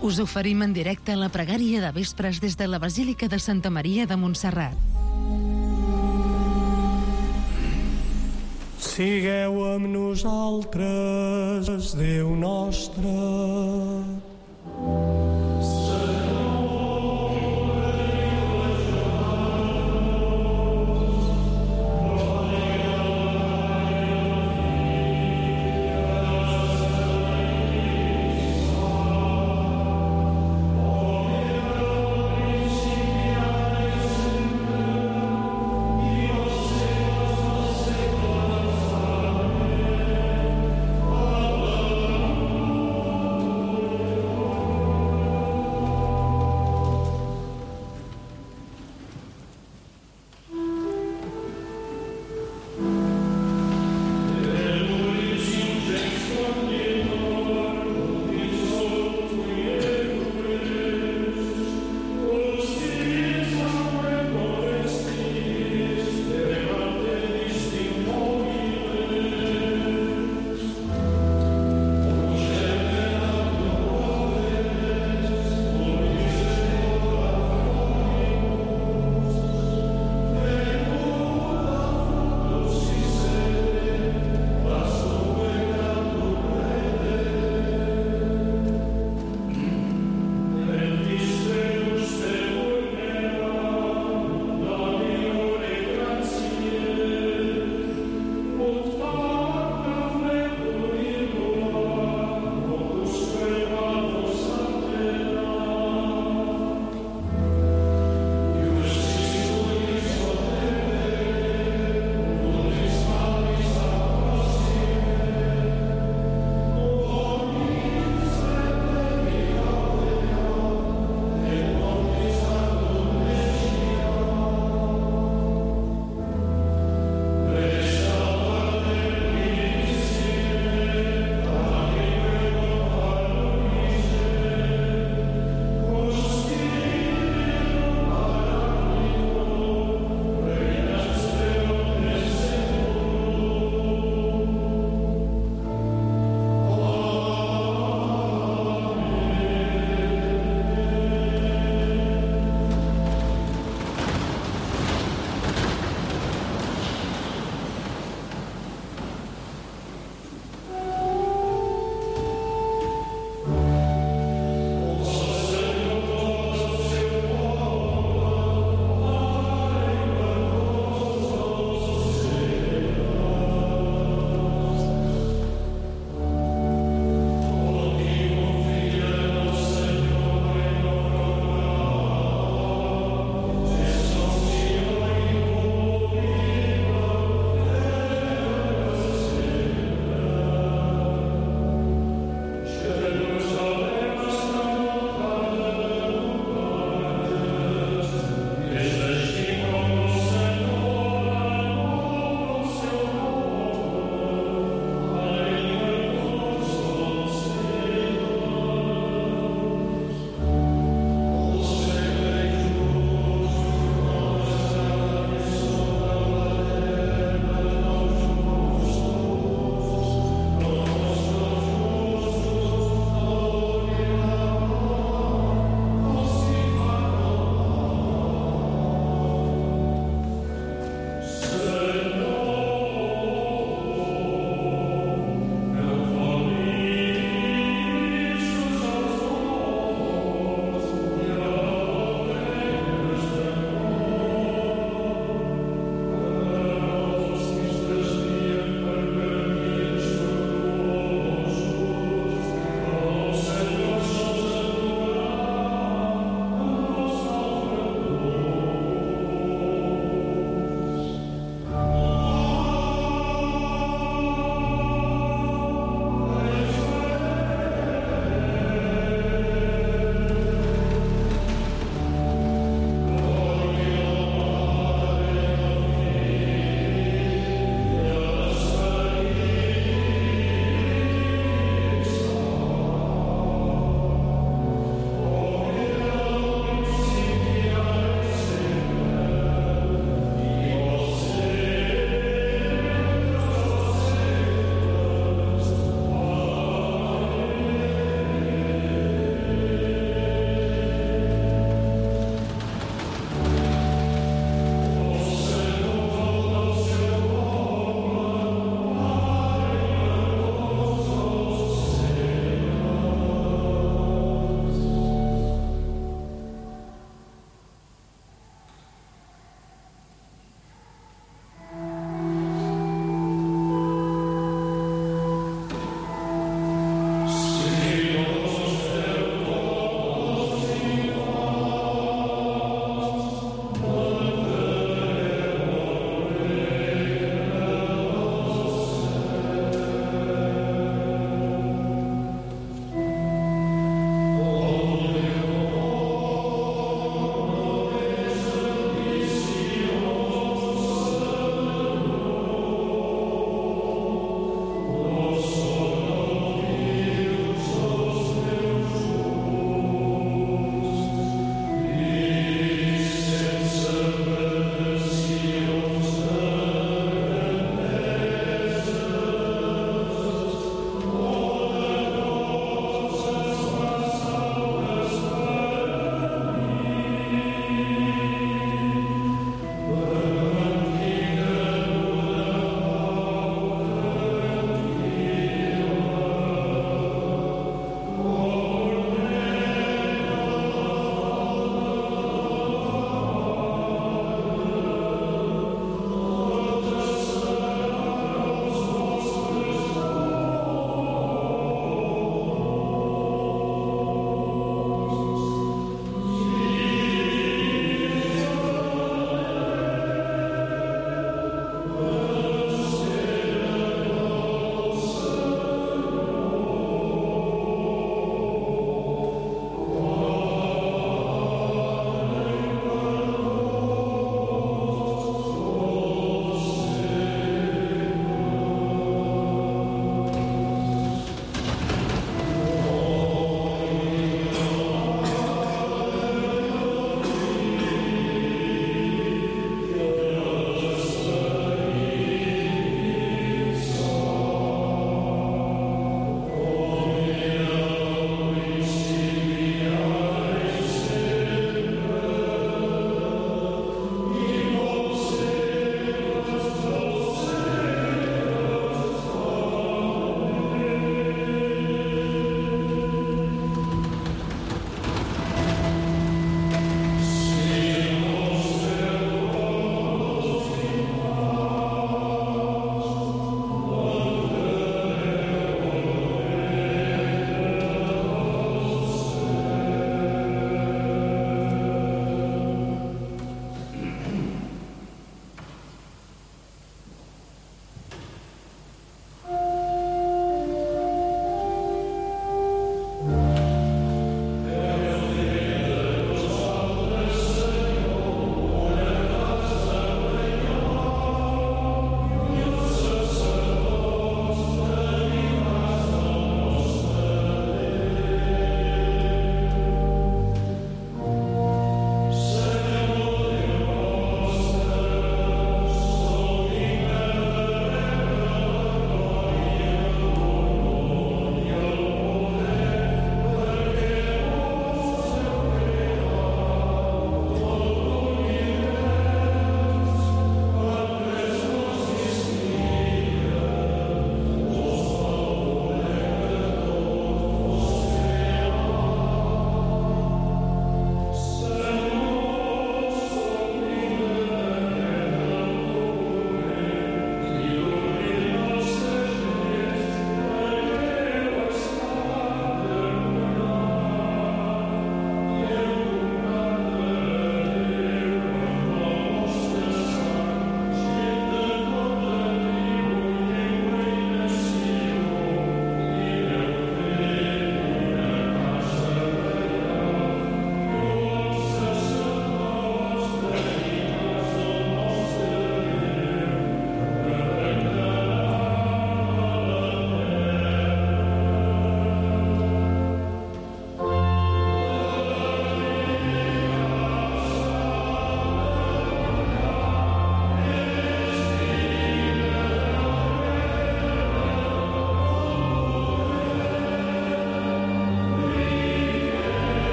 Us oferim en directe la pregària de vespres des de la Basílica de Santa Maria de Montserrat. Sigueu amb nosaltres, Déu nostre.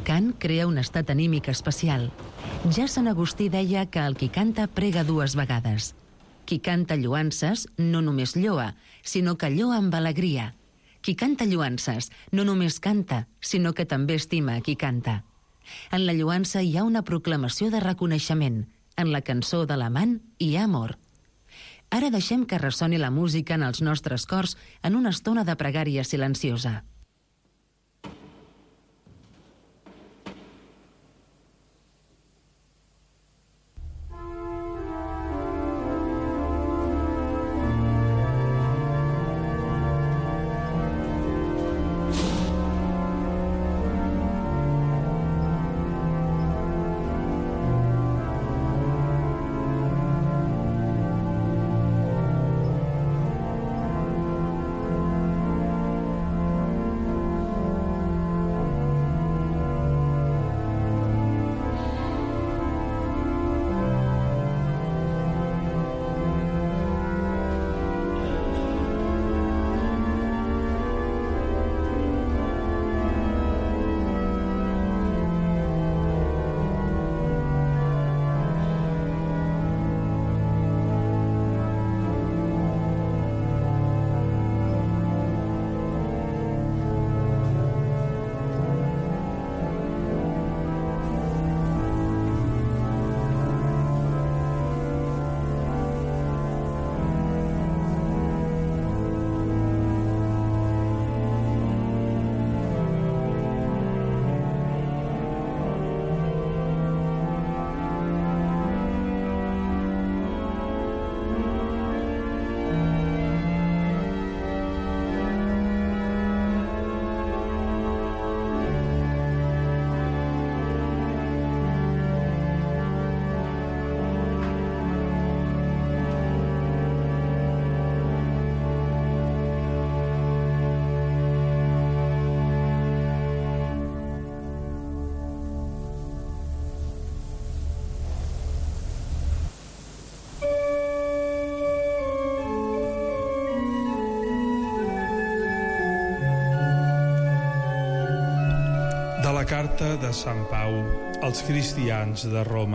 El cant crea un estat anímic especial. Ja Sant Agustí deia que el qui canta prega 2 vegades. Qui canta lloances no només lloa, sinó que lloa amb alegria. Qui canta lloances no només canta, sinó que també estima a qui canta. En la lloança hi ha una proclamació de reconeixement. En la cançó de l'amant hi ha amor. Ara deixem que ressoni la música en els nostres cors en una estona de pregària silenciosa. De la carta de Sant Pau als cristians de Roma.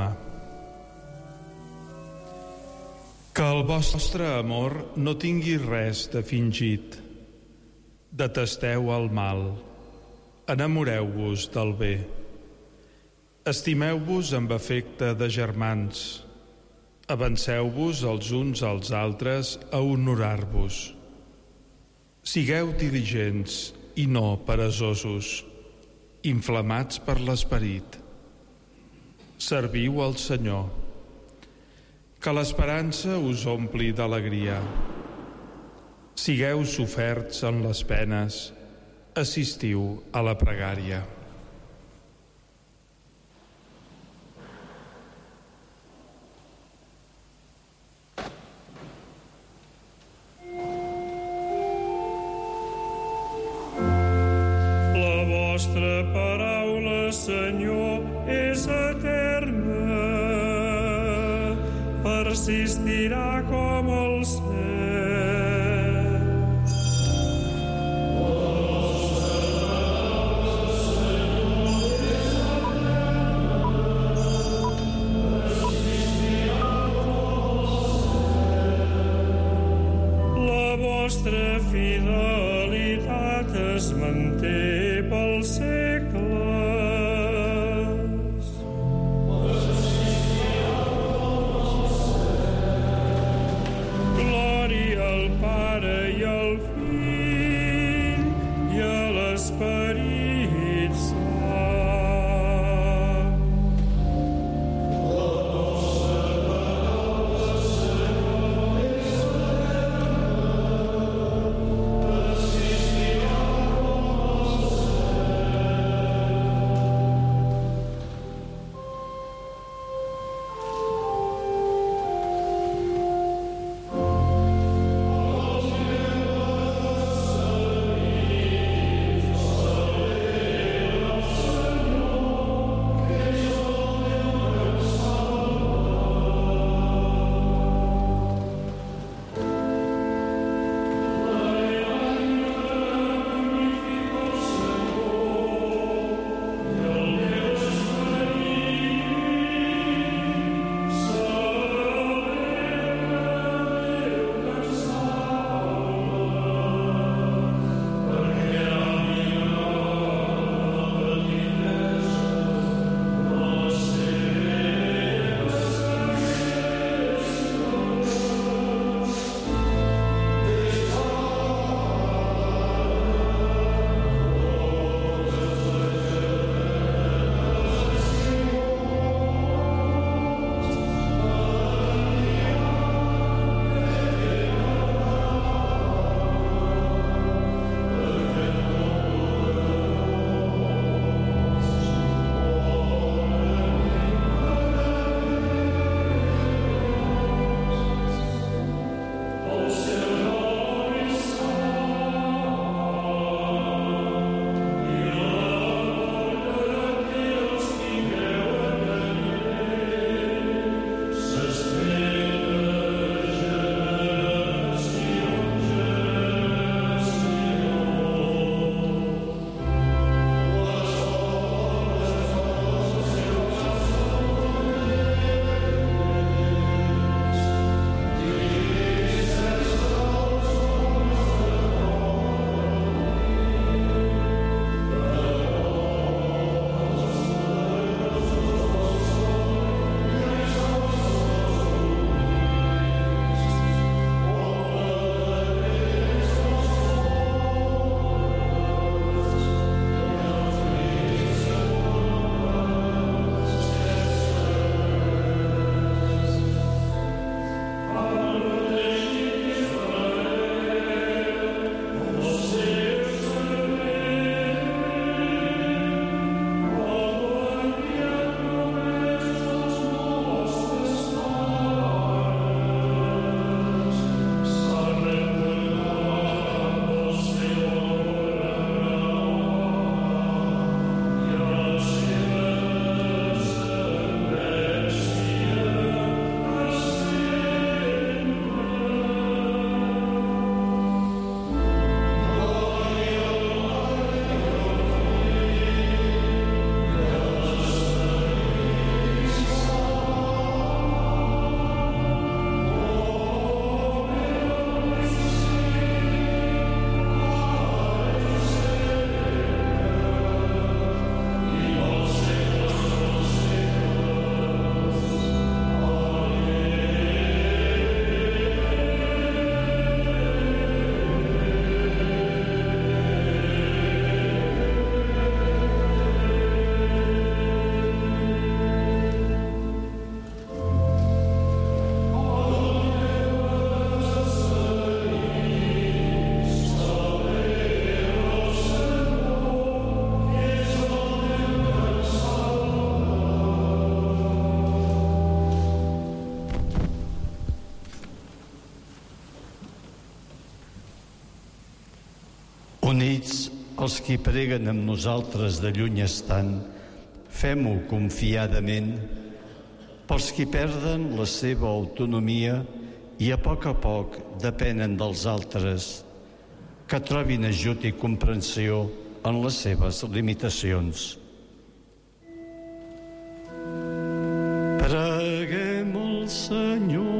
Que el vostre amor no tingui res de fingit. Detesteu el mal. Enamoreu-vos del bé. Estimeu-vos amb afecte de germans. Avanceu-vos els uns als altres a honorar-vos. Sigueu diligents i no peresosos, inflamats per l'esperit. Serviu al Senyor. Que l'esperança us ompli d'alegria. Sigueu soferts en les penes. Assistiu a la pregària. La vostra paraula, Senyor, és eterna, persistirà com el cel. La vostra fidelitat es manté pels segles. Glòria al Pare i al Fill i a l'Esperit Sant. Units els qui preguen amb nosaltres de lluny estant, fem-ho confiadament. Pels qui perden la seva autonomia i a poc depenen dels altres, que trobin ajut i comprensió en les seves limitacions. Preguem al Senyor.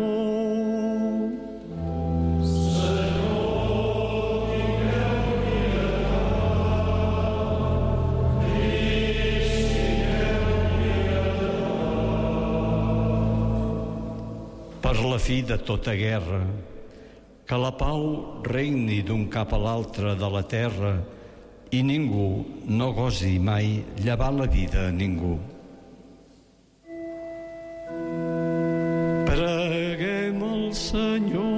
Per la fi de tota guerra, que la pau regni d'un cap a l'altre de la terra i ningú no gosi mai llevar la vida a ningú. Preguem al Senyor.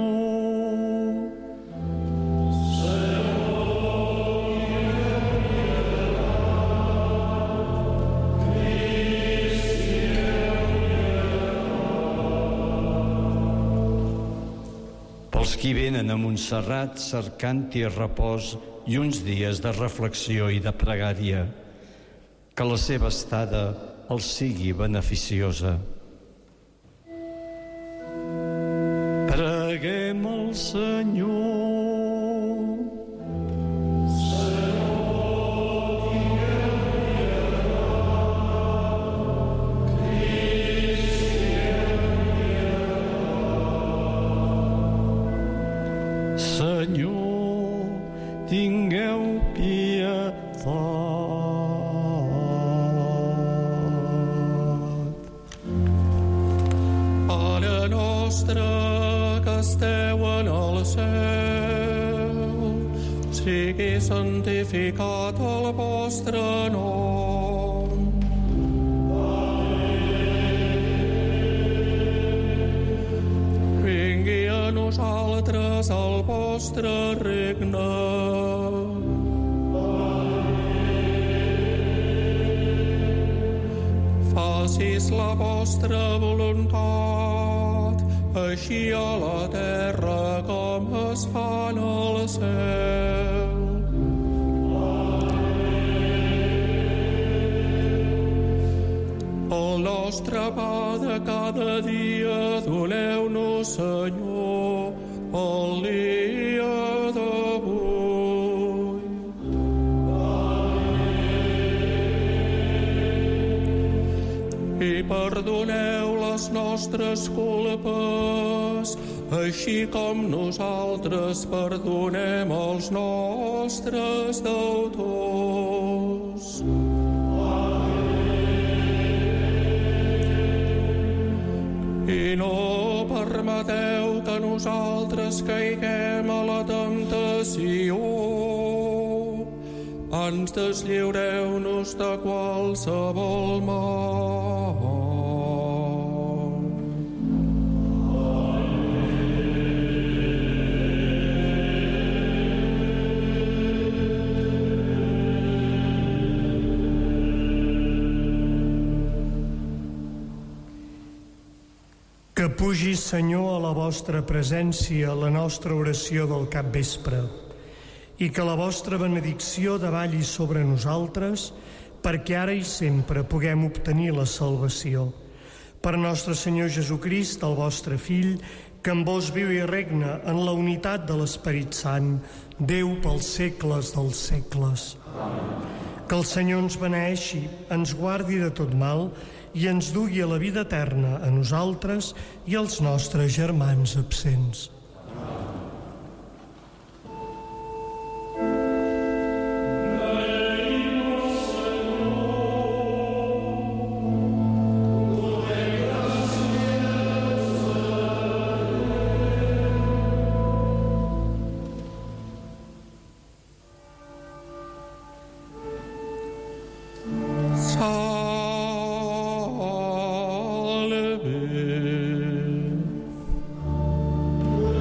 Pels qui venen a Montserrat cercant-hi repòs i uns dies de reflexió i de pregària, que la seva estada els sigui beneficiosa. Preguem al Senyor. Senyor, tingueu pietat. Pare nostre que esteu en el cel, sigui santificat el vostre nom. Vingui a nosaltres el vostre regne. Facis la vostra voluntat, així a la terra com es fa en el cel. El nostre pa de cada dia doneu-nos, Senyor, el dia d'avui. I perdoneu les nostres culpes, així com nosaltres perdonem els nostres deutors. I no permeteu que nosaltres caiguem a la temptació. Ans deslliureu-nos de qualsevol mal. Que pugi, Senyor, a la vostra presència la nostra oració del capvespre i que la vostra benedicció davalli sobre nosaltres perquè ara i sempre puguem obtenir la salvació. Per nostre Senyor Jesucrist, el vostre Fill, que amb vos viu i regna en la unitat de l'Esperit Sant, Déu pels segles dels segles. Amén. Que el Senyor ens beneeixi, ens guardi de tot mal i ens dugui a la vida eterna a nosaltres i als nostres germans absents. Salve.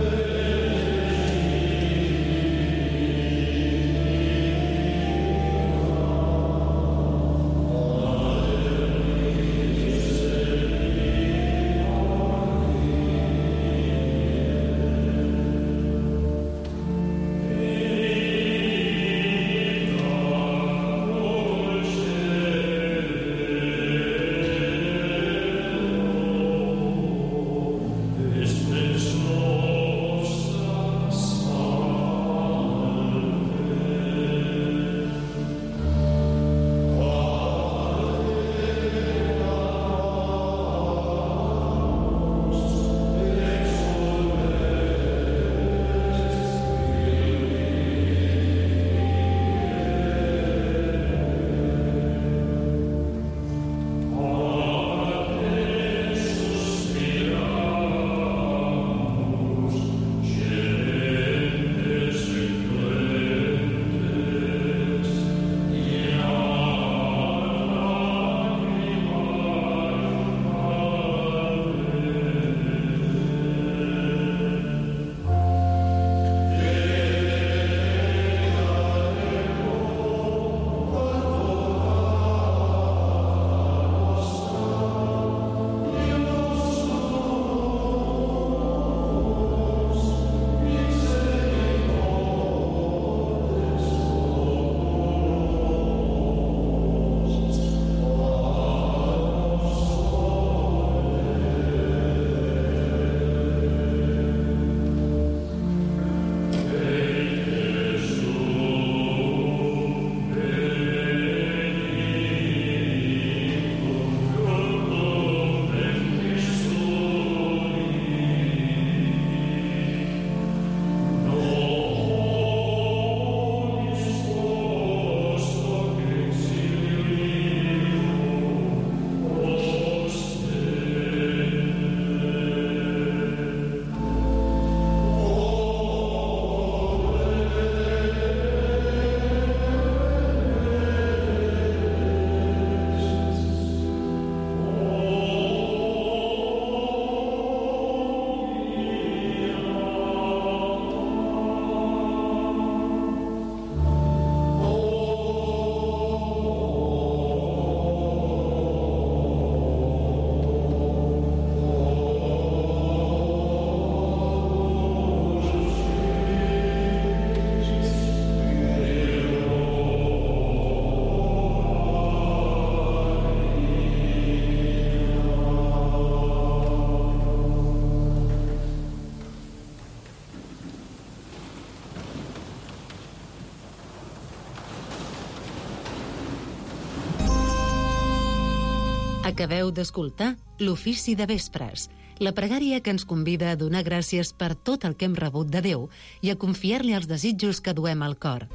Acabeu d'escoltar l'Ofici de Vespres, la pregària que ens convida a donar gràcies per tot el que hem rebut de Déu i a confiar-li els desitjos que duem al cor.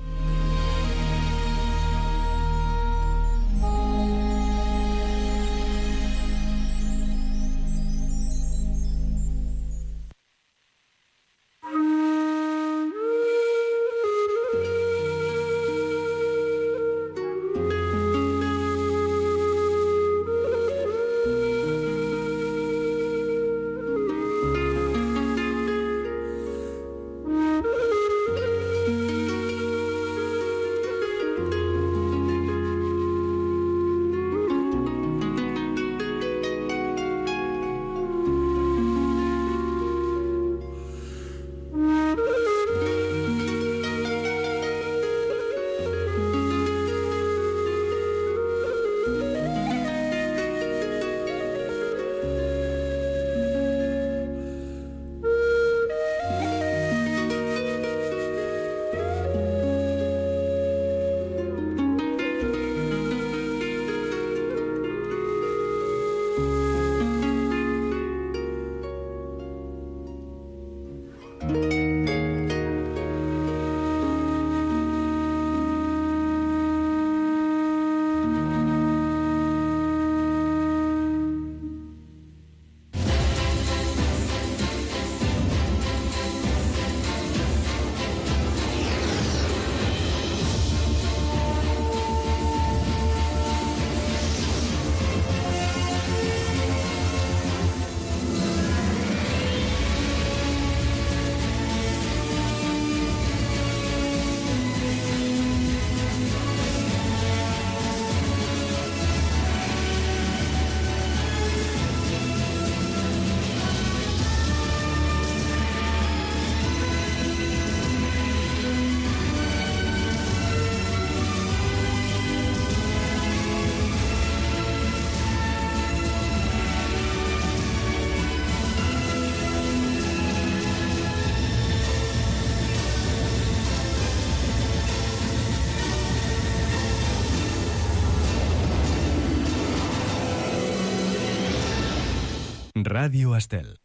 Radio Estel.